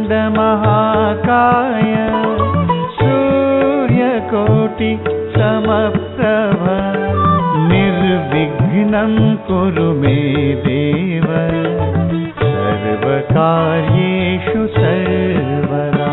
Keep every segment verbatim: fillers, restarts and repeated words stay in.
महाकाय सूर्यकोटि समप्रभ निर्विघ्नं कुरु मे देव सर्वकार्येषु सर्वदा।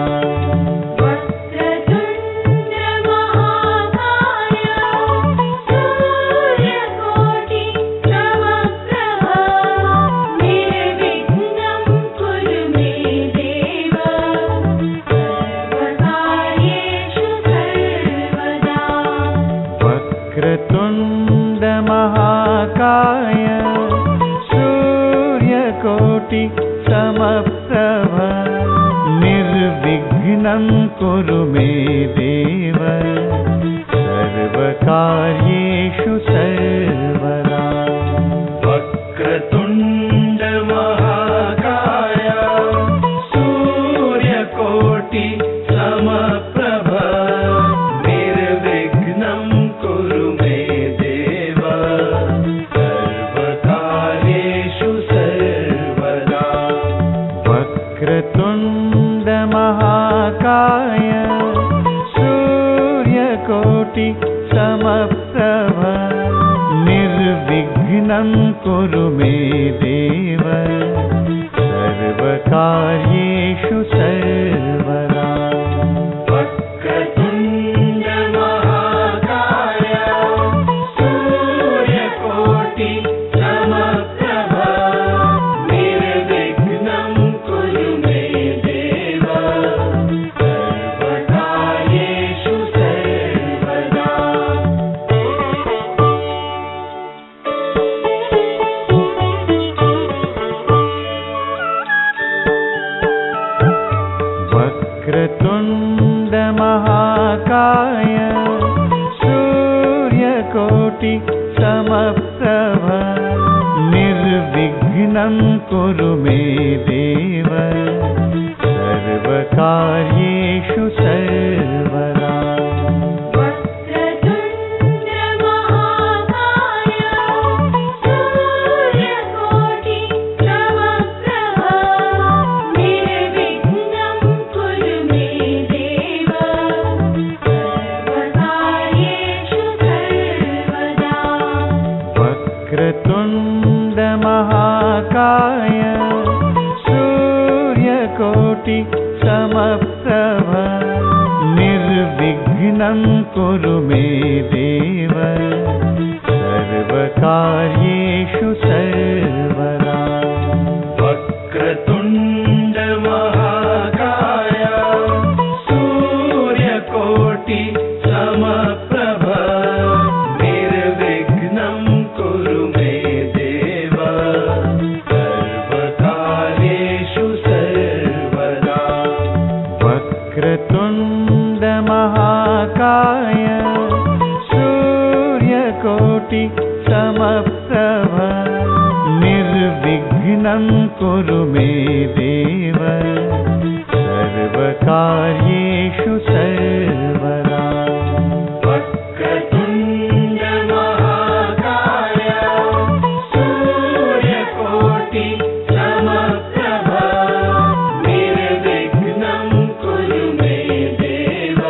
वक्रतुण्ड महाकाय सूर्यकोटि समप्रभ निर्विघ्नं कुरु मे देव सर्वकार्येषु सर्वदा। वक्रतुण्ड महाकाय सूर्यकोटि समप्रभ निर्विघ्नं कुरु मे देव सर्वकार्येषु सर्वदा। वक्रतुण्ड महाकाय सूर्यकोटि समप्रभ निर्विघ्नं कुरु मे देव सर्वकार्येषु सर्वदा। वक्रतुण्ड महाकाय सूर्यकोटि समप्रभ निर्विघ्नं कुरु मे देव सर्वकार्येषु सर्वदा। वक्रतुण्ड महाकाय सूर्यकोटि समप्रभ निर्विघ्नं कुरु मे देव सर्वकार्येषु सर्वदा। वक्रतुण्ड महाकाय सूर्यकोटि समप्रभ निर्विघ्नं कुरु मे देव सर्वकार्येषु सर्वदा। वक्रतुण्ड महाकाय सूर्यकोटि समप्रभ निर्विघ्नं कुरु मे देव सर्वकार्येषु सर्वदा। वक्रतुण्ड महाकाय सूर्यकोटि समप्रभ निर्विघ्नं कुरु मे देव सर्वकार्येषु सर्वदा। वक्रतुण्ड महाकाय सूर्यकोटि समप्रभ निर्विघ्नं कुरु मे देव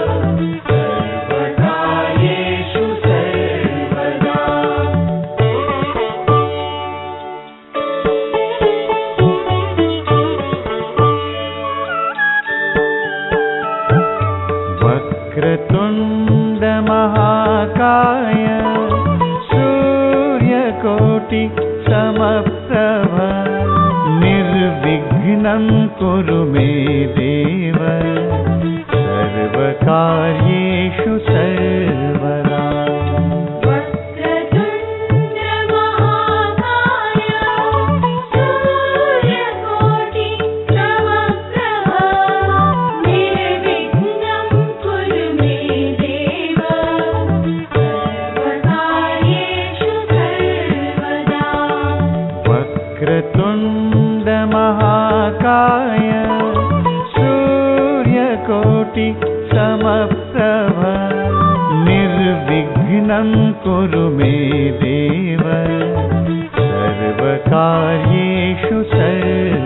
सर्वकार्येषु सर्वदा। वक्रतुण्ड महाकाय सूर्यकोटि समप्रभ निर्विघ्नं कुरु मे देव सर्वकार्येषु सर्वदा। वक्रतुण्ड महाकाय सूर्यकोटि समप्रभ निर्विघ्नं कुरु मे देव सर्वकार्येषु सर्वदा।